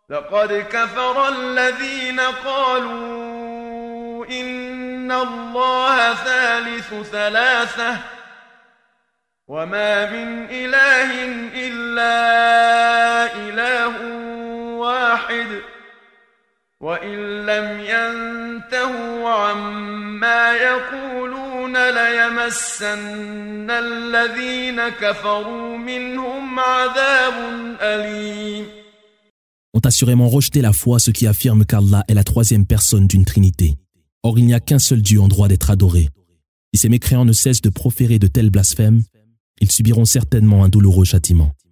لقد كفر الذين قالوا إن الله ثالث ثلاثة وما من إله إلا إله واحد وإن لم ينتهوا عما يقولون ليمسن الذين كفروا منهم عذاب أليم. Ont assurément rejeté la foi ceux qui affirment qu'Allah est la troisième personne d'une trinité. Or il n'y a qu'un seul Dieu en droit d'être adoré. Si ces mécréants ne cessent de proférer de tels blasphèmes, ils subiront certainement un douloureux châtiment.